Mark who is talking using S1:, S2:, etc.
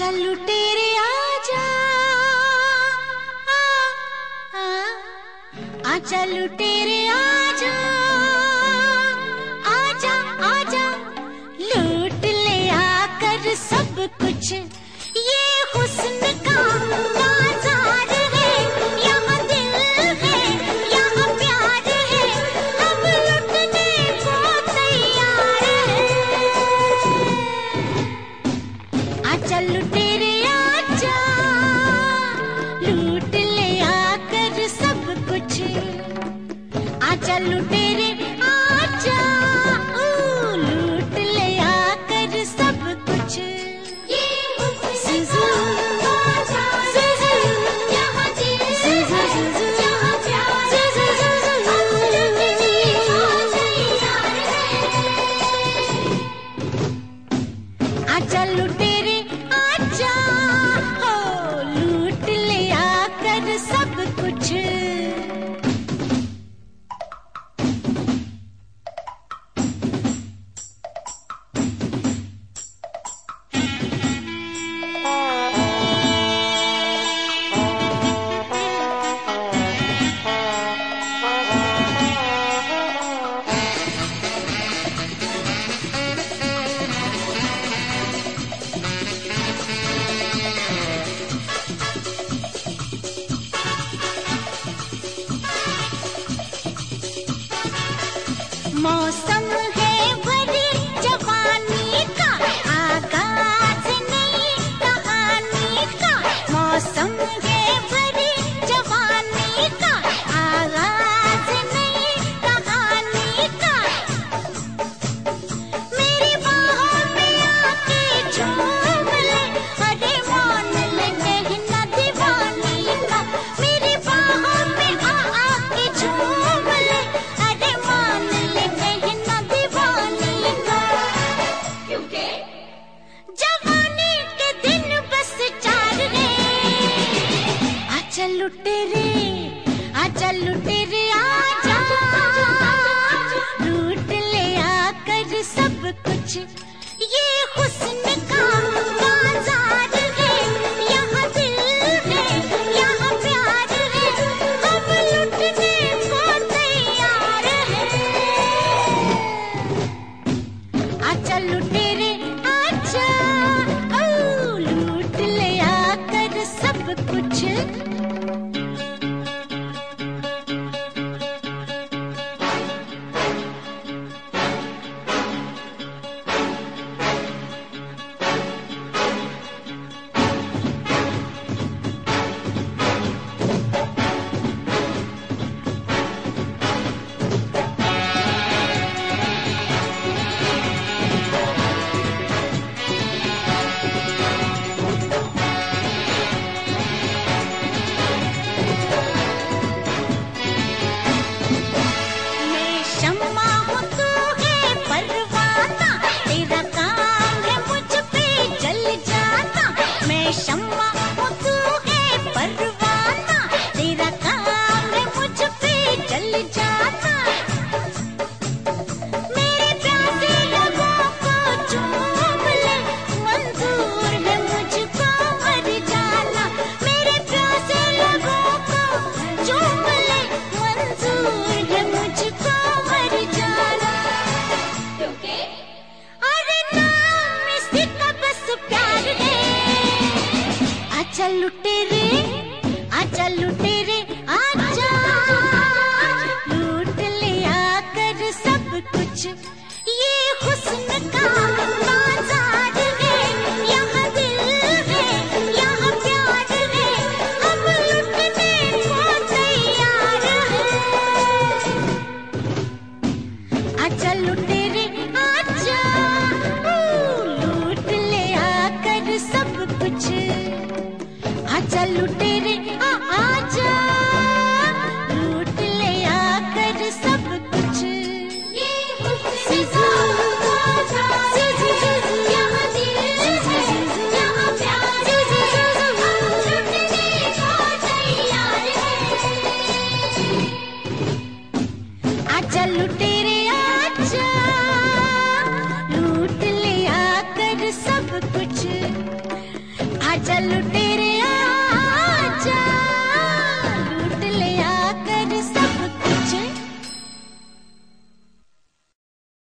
S1: आजा लुटेरे आजा, आजा लुटेरे आजा, आजा आजा लूट ले आकर सब कुछ, ये हुस्न का बाजार है, यहाँ दिल है, यहाँ प्यार है, अब लुटने को तैयार है। आजा लुटेरे आजा, लूट ले आकर सब कुछ, आजा लुटेरे आजा, लूट ले आकर सब कुछ। आजा लुटेरे आजा, हो लूट ले आकर सब कुछ। मौसम है भरी जवानी का, आगाज नई कहानी का। मौसम है भरी जवानी का, आगाज नई कहानी का। मेरी बाहों में आके झूम ले, अरे मान ले कहना दीवानी का। मेरी बाहों में आके झूम ले, अरे मान ले कहना दीवानी का। क्योंकि जवानी के दिन बस चार है। आजा लुटेरे, आजा लुटेरे आजा, लूट ले आकर सब कुछ, ये हुस्न का बाजार है, यहाँ दिल है, यहाँ प्यार है, अब लुटने को तैयार है। आजा लुटेरे आजा, लूट ले आकर सब कुछ। मैं शम्मा हूँ तू है परवाना, तेरा काम है मुझ पे जल जाना। मैं शम्मा हूँ तू है परवाना, तेरा काम है मुझ पे जल जाना। मेरे प्यासे लबों को चूम ले, मंजूर है मुझको मर जाना। मेरे प्यासे लबों को चूम ले, मंजूर है मुझको मर जाना। क्योंकि अरे नाम इसका बस प्यार है। आजा लुटेरे, आजा लुटेरे आजा, लूट ले आकर सब कुछ, ये हुस्न का बाजार है, यहाँ दिल है, यहाँ प्यार है, अब लुटने को तैयार है। आजा लुटेरे आजा, लूट ले आकर सब कुछ। आजा लुटेरे आजा, लूट ले आकर सब कुछ। ये हुस्न का बाजार है, यहाँ दिल है, यहाँ प्यार है, अब लुटने को तैयार है। आजा लुटेरे